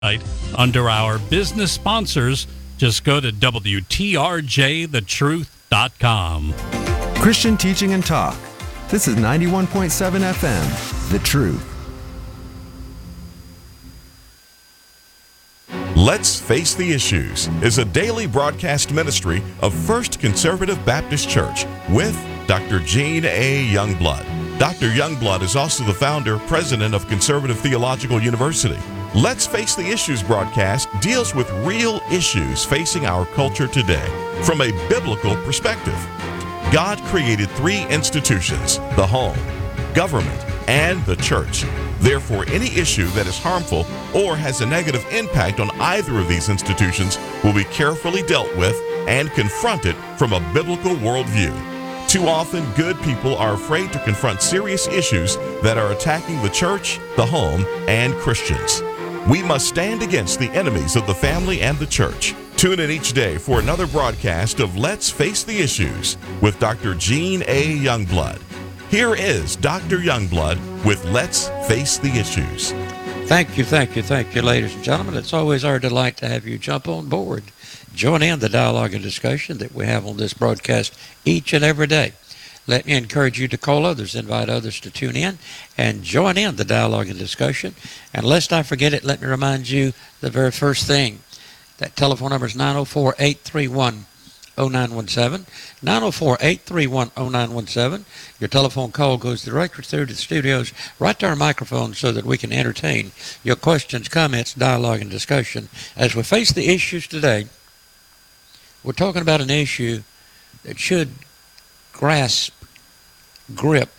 Under our business sponsors, just go to WTRJTheTruth.com. Christian teaching and talk. This is 91.7 FM, The Truth. Let's Face the Issues is a daily broadcast ministry of First Conservative Baptist Church with Dr. Gene A. Youngblood. Dr. Youngblood is also the founder, president of Conservative Theological University. Let's Face the Issues broadcast deals with real issues facing our culture today from a biblical perspective. God created three institutions: the home, government, and the church. Therefore, any issue that is harmful or has a negative impact on either of these institutions will be carefully dealt with and confronted from a biblical worldview. Too often, good people are afraid to confront serious issues that are attacking the church, the home, and Christians. We must stand against the enemies of the family and the church. Tune in each day for another broadcast of Let's Face the Issues with Dr. Gene A. Youngblood. Here is Dr. Youngblood with Let's Face the Issues. Thank you, ladies and gentlemen. It's always our delight to have you jump on board. Join in the dialogue and discussion that we have on this broadcast each and every day. Let me encourage you to call others, invite others to tune in, and join in the dialogue and discussion. And lest I forget it, let me remind you the very first thing. That telephone number is 904-831-0917. 904-831-0917. Your telephone call goes directly through to the studios, right to our microphone, so that we can entertain your questions, comments, dialogue, and discussion. As we face the issues today, we're talking about an issue that should grasp, grab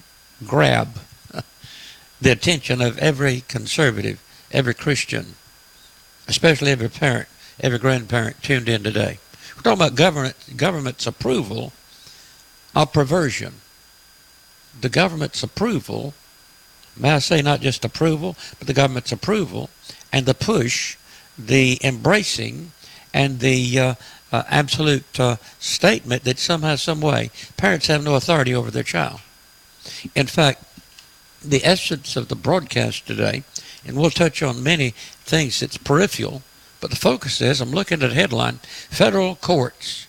the attention of every conservative, every Christian, especially every parent, every grandparent tuned in today. We're talking about government's approval of perversion. The government's approval, may I say not just approval, but the government's approval and the push, the embracing, and the absolute statement that somehow, some way, parents have no authority over their child. In fact, the essence of the broadcast today, and we'll touch on many things that's peripheral, but the focus is, I'm looking at a headline, federal courts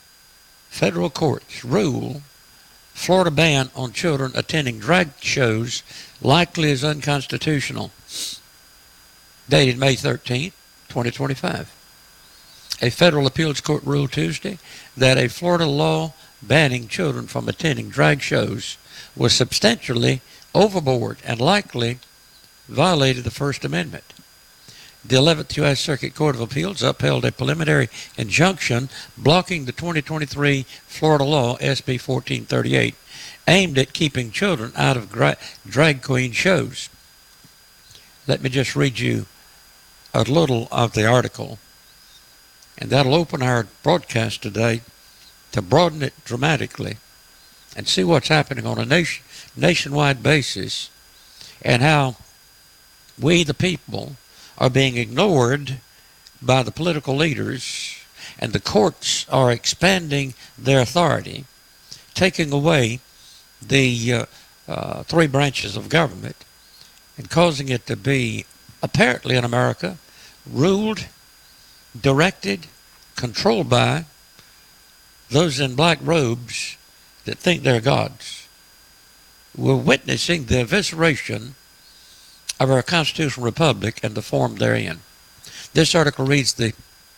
rule Florida ban on children attending drag shows likely is unconstitutional. Dated May 13th, 2025. A federal appeals court ruled Tuesday that a Florida law banning children from attending drag shows was substantially overboard and likely violated the First Amendment. The 11th U.S. Circuit Court of Appeals upheld a preliminary injunction blocking the 2023 Florida law, SB 1438, aimed at keeping children out of drag queen shows. Let me just read you a little of the article, and that'll open our broadcast today to broaden it dramatically and see what's happening on a nationwide basis and how we, the people, are being ignored by the political leaders, and the courts are expanding their authority, taking away the three branches of government and causing it to be, apparently in America, ruled, directed, controlled by those in black robes that think they're gods. We're witnessing the evisceration of our constitutional republic and the form therein. This article reads, the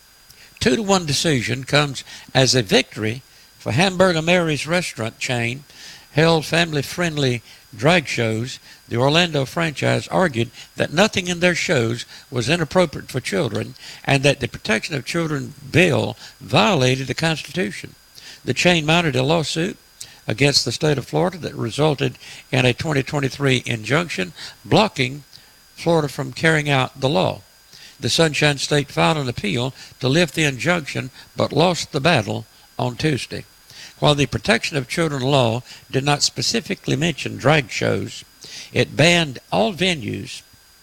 2-1 decision comes as a victory for Hamburger Mary's restaurant chain held family-friendly drag shows. The Orlando franchise argued that nothing in their shows was inappropriate for children and that the Protection of Children bill violated the Constitution. The chain mounted a lawsuit against the state of Florida that resulted in a 2023 injunction blocking Florida from carrying out the law. The Sunshine State filed an appeal to lift the injunction but lost the battle on Tuesday. While the Protection of Children law did not specifically mention drag shows, it banned all venues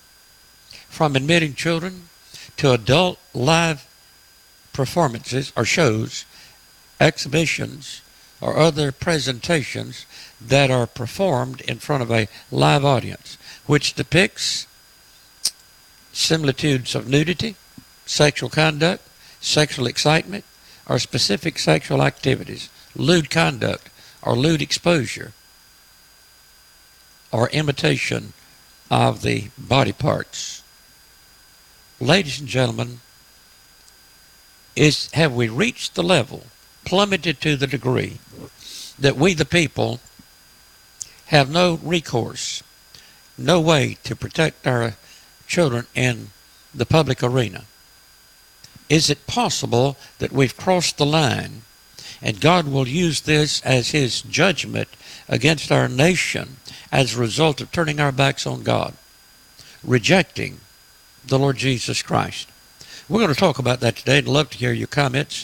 from admitting children to adult live performances or shows, exhibitions, or other presentations that are performed in front of a live audience, which depicts similitudes of nudity, sexual conduct, sexual excitement, or specific sexual activities, lewd conduct, or lewd exposure, or imitation of the body parts. Ladies and gentlemen, have we reached the level, plummeted to the degree, that we the people have no recourse, no way to protect our children in the public arena? Is it possible that we've crossed the line and God will use this as his judgment against our nation as a result of turning our backs on God, rejecting the Lord Jesus Christ? We're going to talk about that today. I'd love to hear your comments.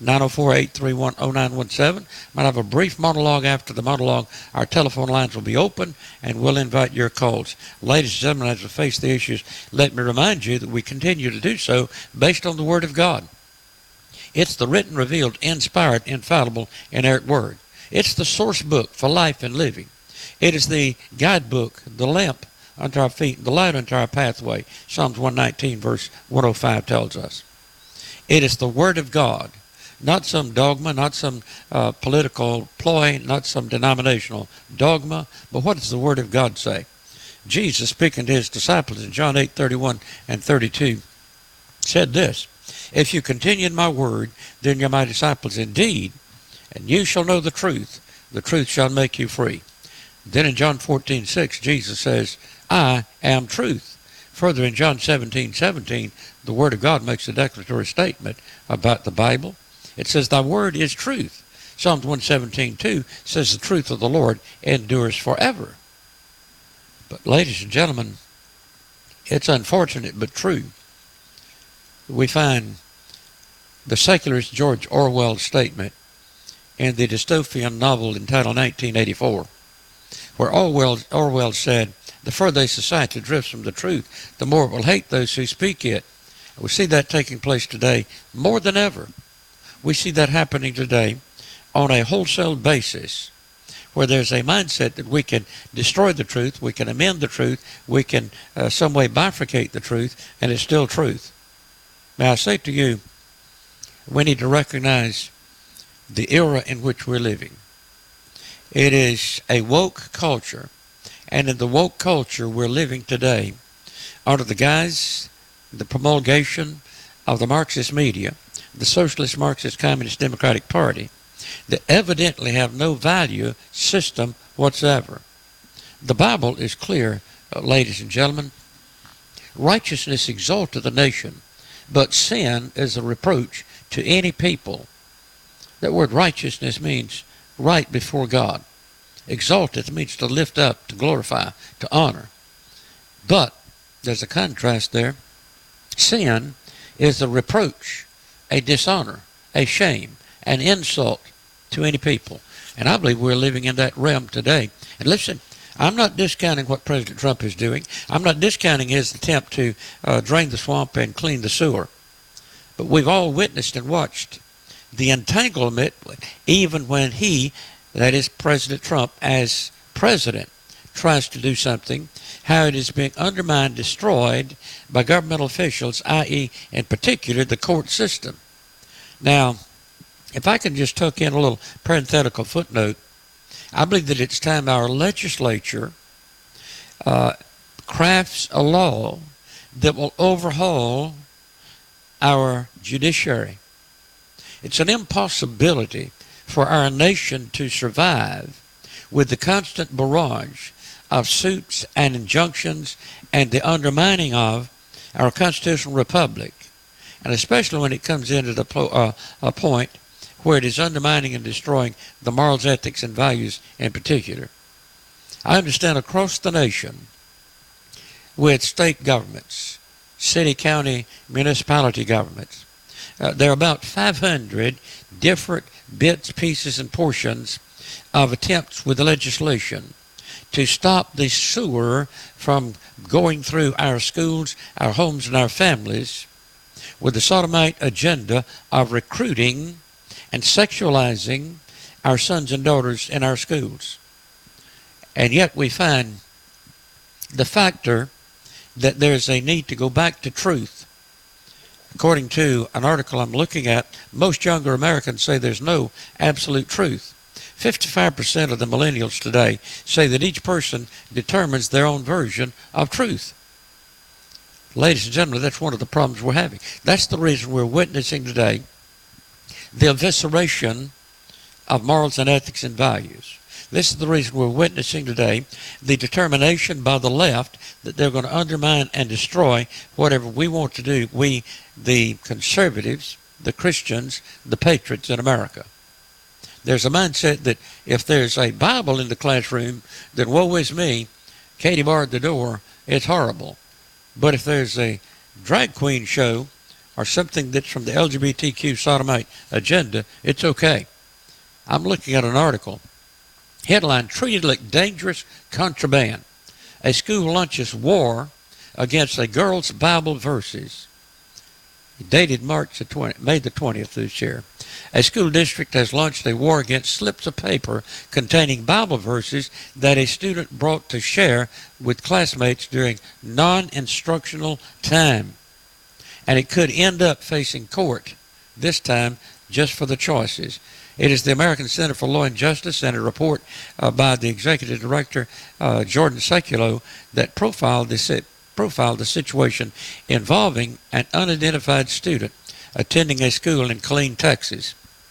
904-831-0917. Might have a brief monologue. After the monologue, our telephone lines will be open, and we'll invite your calls. Ladies and gentlemen, as we face the issues, let me remind you that we continue to do so based on the Word of God. It's the written, revealed, inspired, infallible, inerrant Word. It's the source book for life and living. It is the guidebook, the lamp unto our feet, the light unto our pathway. Psalms 119, verse 105 tells us. It is the Word of God, not some dogma, not some political ploy, not some denominational dogma, but what does the Word of God say? Jesus, speaking to his disciples in John 8:31 and 32, said this, "If you continue in my word, then you're my disciples indeed, and you shall know the truth shall make you free." Then in John 14:6, Jesus says, "I am truth." Further in John 17:17, the Word of God makes a declaratory statement about the Bible. It says, "Thy word is truth." Psalms 117:2 says, "The truth of the Lord endures forever." But ladies and gentlemen, it's unfortunate but true. We find the secularist George Orwell's statement in the dystopian novel entitled 1984, where Orwell said, "The further a society drifts from the truth, the more it will hate those who speak it." We see that taking place today more than ever. We see that happening today on a wholesale basis, where there's a mindset that we can destroy the truth, we can amend the truth, we can some way bifurcate the truth, and it's still truth. May I say to you, we need to recognize the era in which we're living. It is a woke culture, and in the woke culture we're living today, under the guise, the promulgation of the Marxist media, the Socialist Marxist Communist Democratic Party, that evidently have no value system whatsoever. The Bible is clear, ladies and gentlemen. Righteousness exalteth a nation, but sin is a reproach to any people. That word righteousness means right before God. Exalteth means to lift up, to glorify, to honor. But there's a contrast there. Sin is a reproach, a dishonor, a shame, an insult to any people. And I believe we're living in that realm today. And listen, I'm not discounting what President Trump is doing. I'm not discounting his attempt to drain the swamp and clean the sewer. But we've all witnessed and watched the entanglement, even when he, that is President Trump, as president, tries to do something, how it is being undermined, destroyed by governmental officials, i.e., in particular, the court system. Now, if I can just tuck in a little parenthetical footnote, I believe that it's time our legislature crafts a law that will overhaul our judiciary. It's an impossibility for our nation to survive with the constant barrage of suits and injunctions and the undermining of our constitutional republic, and especially when it comes into the a point where it is undermining and destroying the morals, ethics, and values in particular. I understand across the nation, with state governments, city, county, municipality governments, there are about 500 different bits, pieces, and portions of attempts with the legislation to stop the sewer from going through our schools, our homes, and our families with the sodomite agenda of recruiting and sexualizing our sons and daughters in our schools. And yet we find the factor that there's a need to go back to truth. According to an article I'm looking at, most younger Americans say there's no absolute truth. 55% of the millennials today say that each person determines their own version of truth. Ladies and gentlemen, that's one of the problems we're having. That's the reason we're witnessing today the evisceration of morals and ethics and values. This is the reason we're witnessing today the determination by the left that they're going to undermine and destroy whatever we want to do, we, the conservatives, the Christians, the patriots in America. There's a mindset that if there's a Bible in the classroom, then woe is me, Katie barred the door, it's horrible. But if there's a drag queen show or something that's from the LGBTQ sodomite agenda, it's okay. I'm looking at an article. Headline, treated like dangerous contraband. A school launches war against a girl's Bible verses. Dated May the 20th this year. A school district has launched a war against slips of paper containing Bible verses that a student brought to share with classmates during non-instructional time. And it could end up facing court, this time just for the choices. It is the American Center for Law and Justice and a report by the executive director, Jordan Sekulow, that profiled the situation involving an unidentified student attending a school in Killeen, Texas.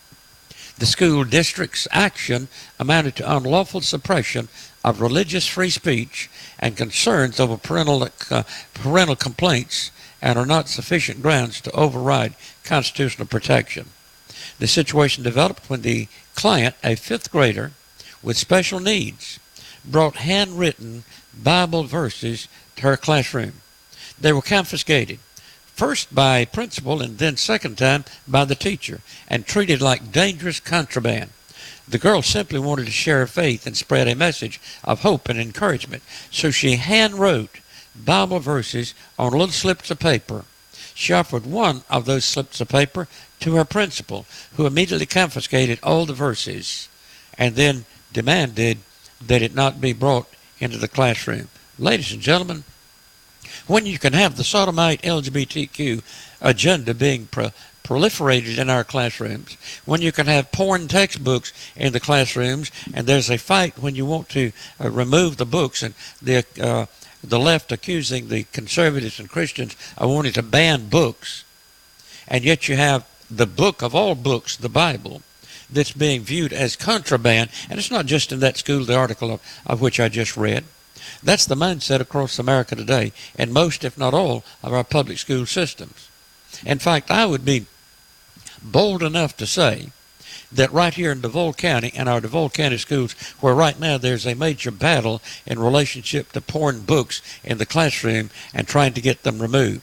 The school district's action amounted to unlawful suppression of religious free speech and concerns over parental complaints and are not sufficient grounds to override constitutional protection. The situation developed when the client, a fifth grader with special needs, brought handwritten Bible verses to her classroom. They were confiscated, first by a principal and then second time by the teacher, and treated like dangerous contraband. The girl simply wanted to share her faith and spread a message of hope and encouragement, so she handwrote Bible verses on little slips of paper. She offered one of those slips of paper to her principal, who immediately confiscated all the verses and then demanded that it not be brought into the classroom. Ladies and gentlemen, when you can have the sodomite LGBTQ agenda being proliferated in our classrooms, when you can have porn textbooks in the classrooms, and there's a fight when you want to remove the books, and the left accusing the conservatives and Christians of wanting to ban books, and yet you have the book of all books, the Bible, that's being viewed as contraband. And it's not just in that school, the article of which I just read. That's the mindset across America today, and most, if not all, of our public school systems. In fact, I would be bold enough to say that right here in DeVol County, and our DeVol County schools, where right now there's a major battle in relationship to porn books in the classroom and trying to get them removed.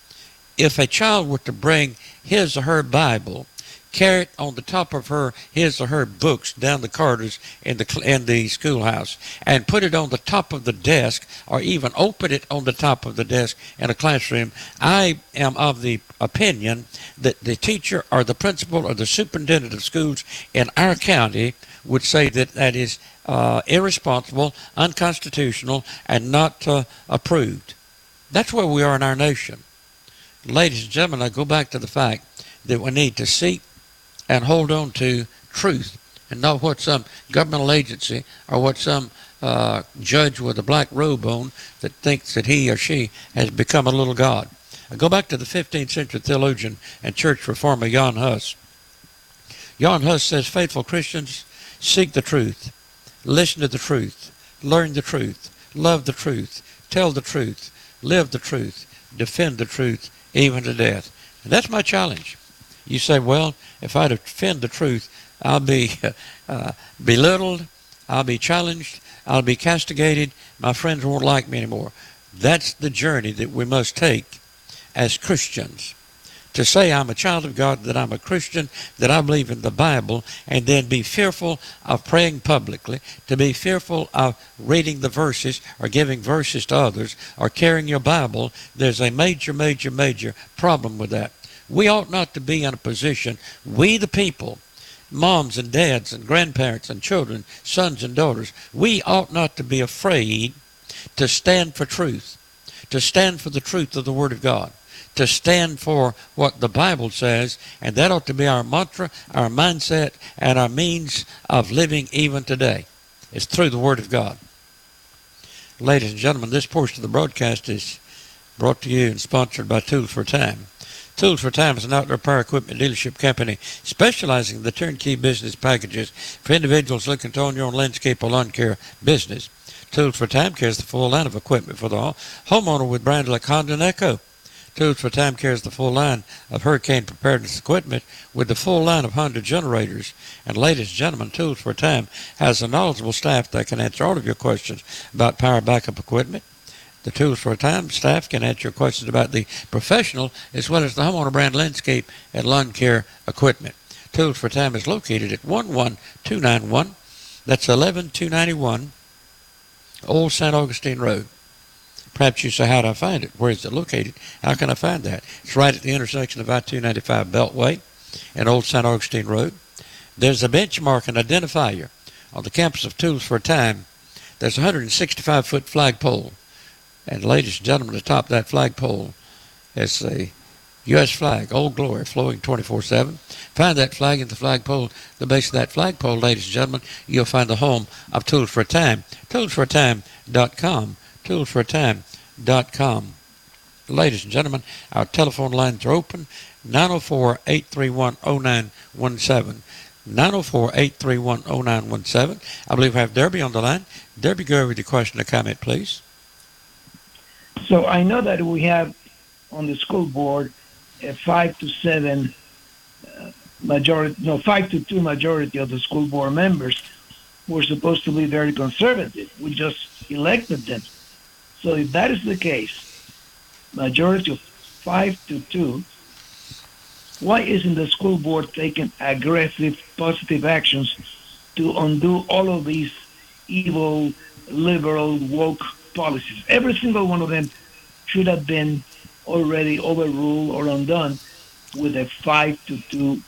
If a child were to bring his or her Bible, carry it on the top of his or her books down the corridors in the schoolhouse, and put it on the top of the desk, or even open it on the top of the desk in a classroom, I am of the opinion that the teacher or the principal or the superintendent of schools in our county would say that that is irresponsible, unconstitutional, and not approved. That's where we are in our nation. Ladies and gentlemen, I go back to the fact that we need to seek and hold on to truth, and not what some governmental agency or what some judge with a black robe on that thinks that he or she has become a little god. I go back to the 15th century theologian and church reformer Jan Hus. Jan Hus says, faithful Christians, seek the truth, listen to the truth, learn the truth, love the truth, tell the truth, live the truth, defend the truth, even to death. And that's my challenge. You say, well, if I defend the truth, I'll be belittled, I'll be challenged, I'll be castigated, my friends won't like me anymore. That's the journey that we must take as Christians. To say I'm a child of God, that I'm a Christian, that I believe in the Bible, and then be fearful of praying publicly, to be fearful of reading the verses or giving verses to others or carrying your Bible, there's a major, major, major problem with that. We ought not to be in a position, we the people, moms and dads and grandparents and children, sons and daughters, we ought not to be afraid to stand for truth, to stand for the truth of the Word of God, to stand for what the Bible says, and that ought to be our mantra, our mindset, and our means of living even today. It's through the Word of God. Ladies and gentlemen, this portion of the broadcast is brought to you and sponsored by Tools for Time. Tools for Time is an outdoor power equipment dealership company specializing in the turnkey business packages for individuals looking to own your own landscape or lawn care business. Tools for Time carries the full line of equipment for the homeowner with brands like Honda and Echo. Tools for Time carries the full line of hurricane preparedness equipment with the full line of Honda generators. And ladies and gentlemen, Tools for Time has a knowledgeable staff that can answer all of your questions about power backup equipment. The Tools for Time staff can answer your questions about the professional as well as the homeowner brand landscape and lawn care equipment. Tools for Time is located at 11291. That's 11291 Old St. Augustine Road. Perhaps you say, how do I find it? Where is it located? How can I find that? It's right at the intersection of I-295 Beltway and Old St. Augustine Road. There's a benchmark and identifier on the campus of Tools for Time. There's a 165-foot flagpole. And ladies and gentlemen, atop that flagpole is a U.S. flag, Old Glory, flowing 24/7. Find that flag at the flagpole. The base of that flagpole, ladies and gentlemen, you'll find the home of Tools for Time. ToolsForTime.com. ToolsForTime.com. Ladies and gentlemen, our telephone lines are open. 904-831-0917. 904-831-0917. I believe we have Derby on the line. Derby, go over with your question or comment, please. So I know that we have on the school board a 5 to 2 majority of the school board members who are supposed to be very conservative. We just elected them. So if that is the case, majority of 5 to 2, why isn't the school board taking aggressive, positive actions to undo all of these evil, liberal, woke policies? Every single one of them should have been already overruled or undone with a 5 to 2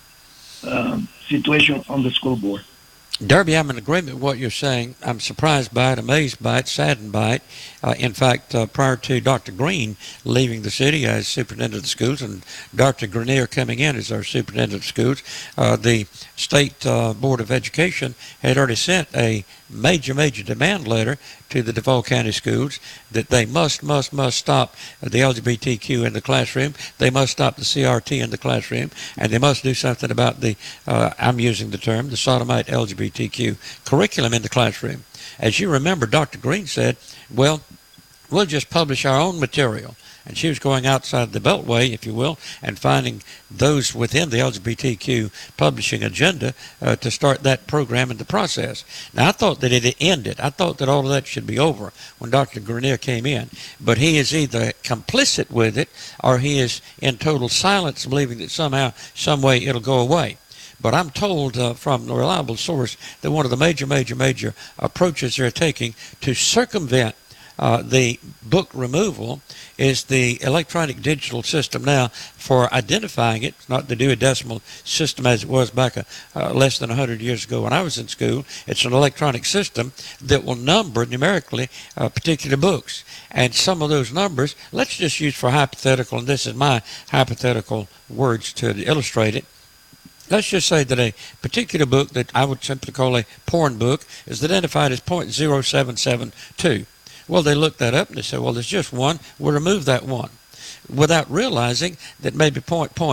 situation on the school board. Derby, I'm in agreement with what you're saying. I'm surprised by it, amazed by it, saddened by it. In fact, prior to Dr. Green leaving the city as superintendent of the schools and Dr. Grenier coming in as our superintendent of schools, the State Board of Education had already sent a major demand letter to the Duval County schools that they must stop the LGBTQ in the classroom. They must stop the CRT in the classroom, and they must do something about the, I'm using the term, the sodomite LGBTQ curriculum in the classroom. As you remember, Dr. Green said, well, we'll just publish our own material. And she was going outside the Beltway, if you will, and finding those within the LGBTQ publishing agenda to start that program in the process. Now, I thought that it had ended. I thought that all of that should be over when Dr. Grenier came in. But he is either complicit with it or he is in total silence, believing that somehow, some way it'll go away. But I'm told from a reliable source that one of the major approaches they're taking to circumvent the book removal is the electronic digital system now for identifying it, not the Dewey Decimal System as it was back less than 100 years ago when I was in school. It's an electronic system that will number numerically particular books. And some of those numbers, let's just use for hypothetical, and this is my hypothetical words to illustrate it. Let's just say that a particular book that I would simply call a porn book is identified as .0772. Well, they looked that up and they said, well, there's just one. We'll remove that one. Without realizing that maybe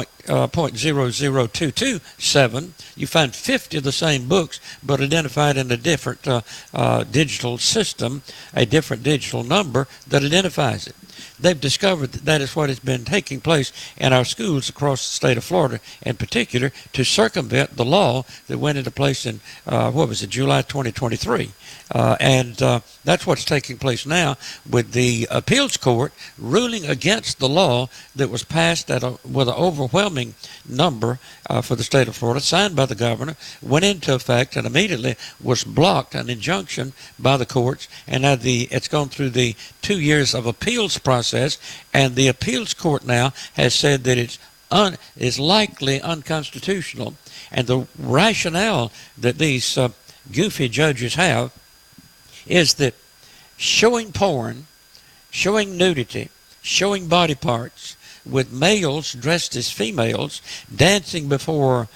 .00227, you find 50 of the same books, but identified in a different digital system, a different digital number that identifies it. They've discovered that that is what has been taking place in our schools across the state of Florida, in particular, to circumvent the law that went into place in, July 2023. And that's what's taking place now with the appeals court ruling against the law that was passed with an overwhelming number for the state of Florida, signed by the governor, went into effect, and immediately was blocked, an injunction by the courts. And now it's gone through the 2 years of appeals process, and the appeals court now has said that it's is likely unconstitutional. And the rationale that these goofy judges have is that showing porn showing nudity, showing body parts, with males dressed as females, dancing before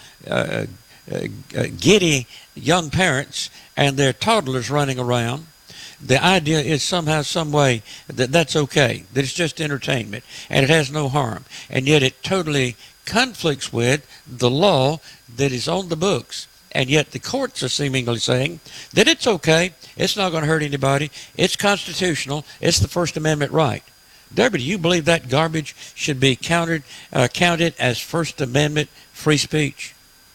giddy young parents and their toddlers running around. The idea is somehow, some way, that that's okay, that it's just entertainment, and it has no harm. And yet it totally conflicts with the law that is on the books. And yet the courts are seemingly saying that it's okay, it's not going to hurt anybody, it's constitutional, it's the First Amendment right. Derby, do you believe that garbage should be counted as First Amendment free speech?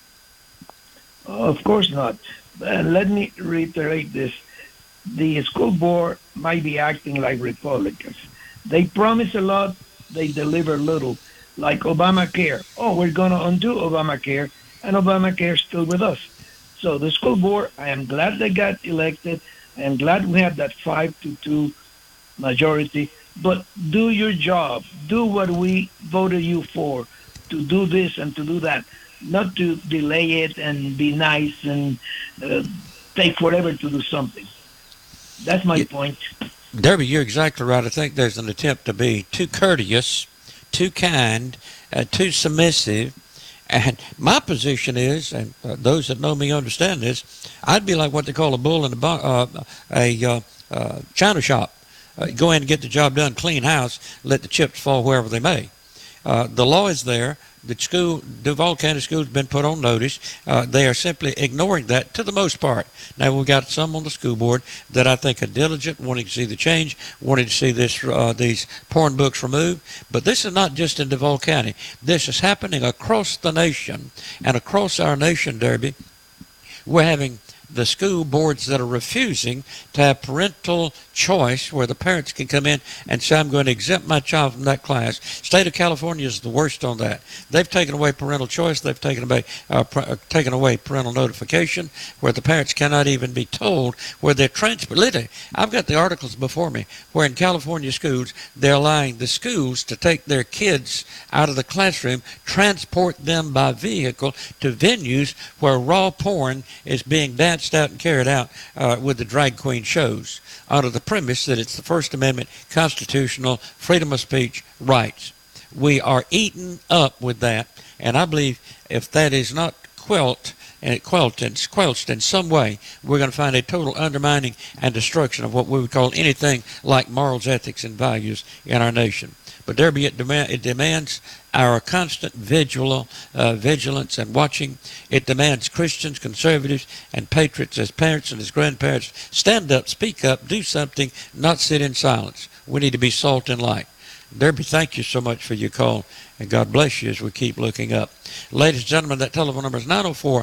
Of course not. Let me reiterate this. The school board might be acting like Republicans. They promise a lot, they deliver little. Like Obamacare. Oh, we're going to undo Obamacare, and Obamacare is still with us. So the school board, I am glad they got elected. I am glad we have that 5-2 majority. But do your job. Do what we voted you for, to do this and to do that. Not to delay it and be nice and take forever to do something. That's my point. Derby, you're exactly right. I think there's an attempt to be too courteous, too kind, too submissive. And my position is, and those that know me understand this, I'd be like what they call a bull in a china shop. Go in and get the job done, clean house, let the chips fall wherever they may. The law is there. The Duval County School has been put on notice. They are simply ignoring that to the most part. Now, we've got some on the school board that I think are diligent, wanting to see the change, wanting to see these porn books removed. But this is not just in Duval County. This is happening across the nation, and across our nation, Derby. We're having the school boards that are refusing to have parental choice, where the parents can come in and say, I'm going to exempt my child from that class. State of California is the worst on that. They've taken away parental choice. They've taken away parental notification, where the parents cannot even be told where they're transferred. Literally, I've got the articles before me where in California schools, they're allowing the schools to take their kids out of the classroom, transport them by vehicle to venues where raw porn is being danced out and carried out with the drag queen shows, under the premise that it's the First Amendment constitutional freedom of speech rights. We are eaten up with that, and I believe if that is not quelled in some way, we're going to find a total undermining and destruction of what we would call anything like morals, ethics, and values in our nation. But there be it demands our constant vigilance and watching. It demands Christians, conservatives, and patriots as parents and as grandparents stand up, speak up, do something, not sit in silence. We need to be salt and light. Derby, thank you so much for your call, and God bless you as we keep looking up. Ladies and gentlemen, that telephone number is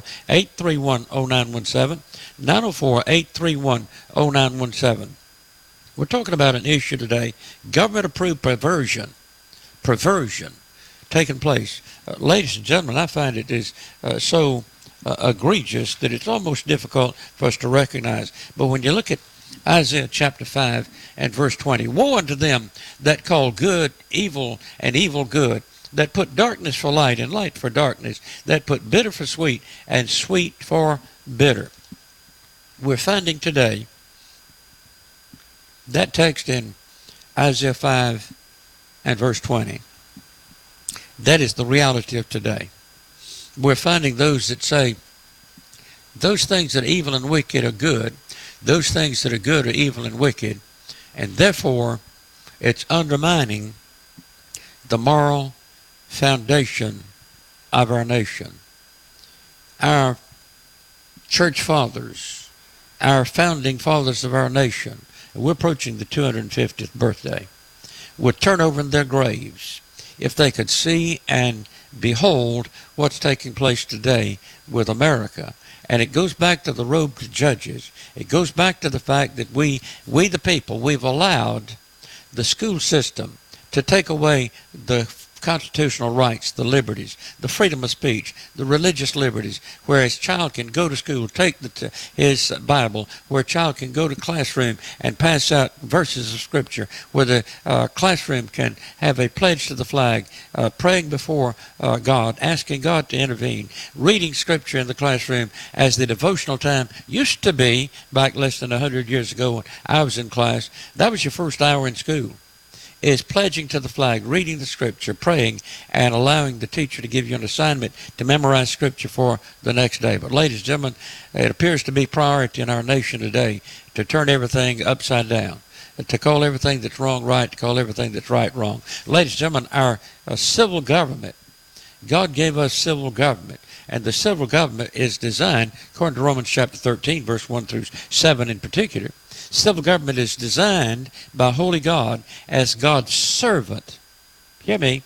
904-831-0917, 904-831-0917. We're talking about an issue today, government-approved perversion taking place. Ladies and gentlemen, I find it is so egregious that it's almost difficult for us to recognize. But when you look at Isaiah chapter 5 and verse 20, woe unto them that call good evil and evil good, that put darkness for light and light for darkness, that put bitter for sweet and sweet for bitter. We're finding today that text in Isaiah 5 and verse 20. That is the reality of today. We're finding those that say those things that are evil and wicked are good. Those things that are good are evil and wicked. And therefore, it's undermining the moral foundation of our nation. Our church fathers, our founding fathers of our nation, we're approaching the 250th birthday, would turn over in their graves if they could see and behold what's taking place today with America. And it goes back to the robed judges. It goes back to the fact that we the people, we've allowed the school system to take away the constitutional rights, the liberties, the freedom of speech, the religious liberties, where his child can go to school, take his Bible, where a child can go to classroom and pass out verses of Scripture, where the classroom can have a pledge to the flag, praying before God, asking God to intervene, reading Scripture in the classroom as the devotional time used to be back less than 100 years ago when I was in class. That was your first hour in school. is pledging to the flag, reading the scripture, praying, and allowing the teacher to give you an assignment to memorize scripture for the next day. But ladies and gentlemen, it appears to be priority in our nation today to turn everything upside down, to call everything that's wrong right, to call everything that's right wrong. Ladies and gentlemen, our civil government, God gave us civil government, and the civil government is designed, according to Romans chapter 13, verse 1 through 7 in particular, civil government is designed by holy God as God's servant. Hear me.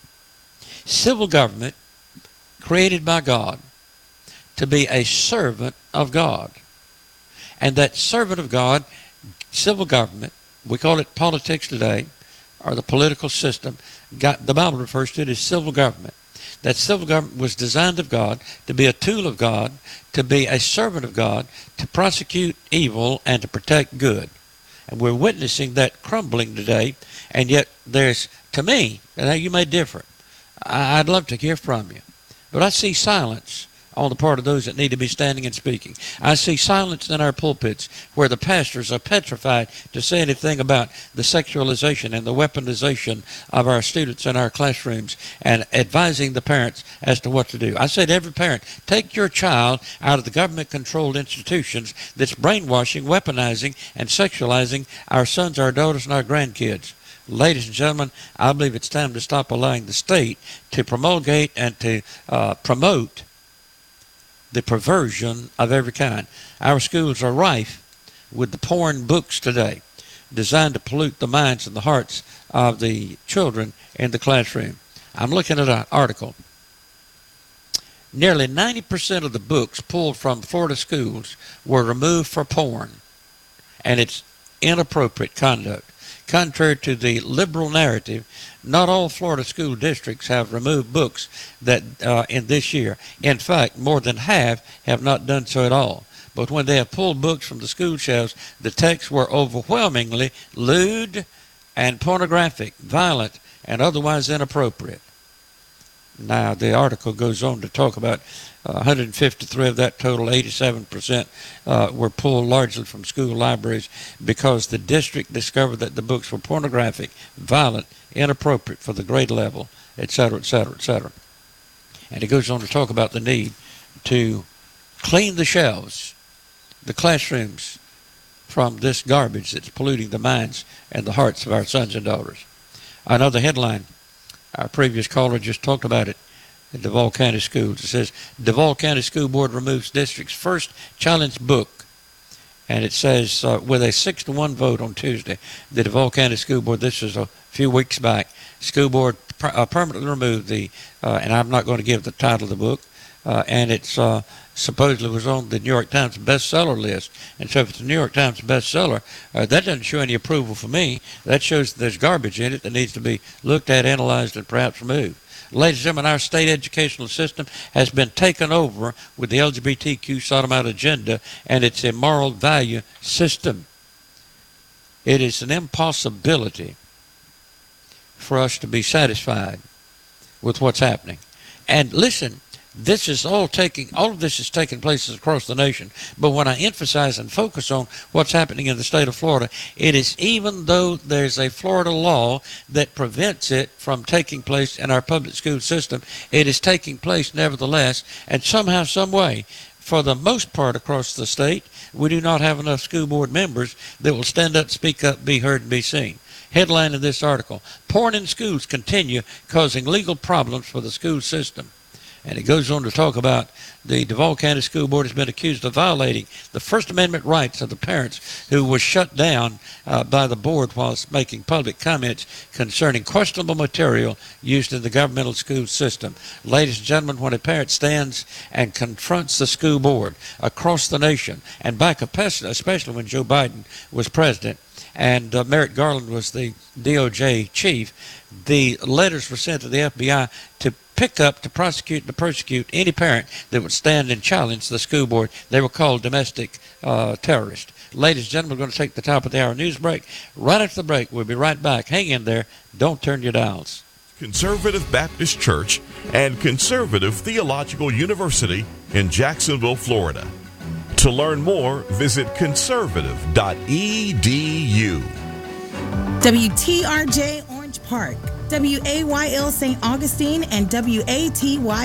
Civil government created by God to be a servant of God. And that servant of God, civil government, we call it politics today, or the political system, the Bible refers to it as civil government. That civil government was designed of God to be a tool of God, to be a servant of God, to prosecute evil and to protect good. And we're witnessing that crumbling today, and yet there's, to me, and now you may differ, I'd love to hear from you, but I see silence on the part of those that need to be standing and speaking. I see silence in our pulpits where the pastors are petrified to say anything about the sexualization and the weaponization of our students in our classrooms and advising the parents as to what to do. I say to every parent, take your child out of the government-controlled institutions that's brainwashing, weaponizing, and sexualizing our sons, our daughters, and our grandkids. Ladies and gentlemen, I believe it's time to stop allowing the state to promulgate and to promote the perversion of every kind. Our schools are rife with the porn books today, designed to pollute the minds and the hearts of the children in the classroom. I'm looking at an article. Nearly 90% of the books pulled from Florida schools were removed for porn, and it's inappropriate conduct. Contrary to the liberal narrative, not all Florida school districts have removed books that in this year. In fact, more than half have not done so at all. But when they have pulled books from the school shelves, the texts were overwhelmingly lewd and pornographic, violent, and otherwise inappropriate. Now, the article goes on to talk about 153 of that total, 87% were pulled largely from school libraries because the district discovered that the books were pornographic, violent, inappropriate for the grade level, etc., etc., etc. And it goes on to talk about the need to clean the shelves, the classrooms, from this garbage that's polluting the minds and the hearts of our sons and daughters. Another headline, our previous caller just talked about it, at Duval County Schools. It says, Duval County School Board removes district's first challenge book. And it says, with a 6-1 vote on Tuesday, the Duval County School Board, this was a few weeks back, school board permanently removed the, and I'm not going to give the title of the book, and it's supposedly was on the New York Times bestseller list. And so if it's a New York Times bestseller, that doesn't show any approval for me. That shows that there's garbage in it that needs to be looked at, analyzed, and perhaps removed. Ladies and gentlemen, our state educational system has been taken over with the LGBTQ sodomite agenda and its immoral value system. It is an impossibility for us to be satisfied with what's happening. And listen, all of this is taking place across the nation. But when I emphasize and focus on what's happening in the state of Florida, it is even though there's a Florida law that prevents it from taking place in our public school system, it is taking place nevertheless, and somehow, some way, for the most part across the state, we do not have enough school board members that will stand up, speak up, be heard, and be seen. Headline of this article, porn in schools continue causing legal problems for the school system. And it goes on to talk about the Duval County School Board has been accused of violating the First Amendment rights of the parents who was shut down by the board whilst making public comments concerning questionable material used in the governmental school system. Ladies and gentlemen, when a parent stands and confronts the school board across the nation, and back especially when Joe Biden was president, and Merrick Garland was the DOJ chief, the letters were sent to the FBI to pick up, to prosecute, and to persecute any parent that would stand and challenge the school board. They were called domestic terrorists. Ladies and gentlemen, we're going to take the top of the hour news break. Right after the break, we'll be right back. Hang in there. Don't turn your dials. Conservative Baptist Church and Conservative Theological University in Jacksonville, Florida. To learn more, visit conservative.edu. WTRJ Orange Park, WAYL St. Augustine, and WATY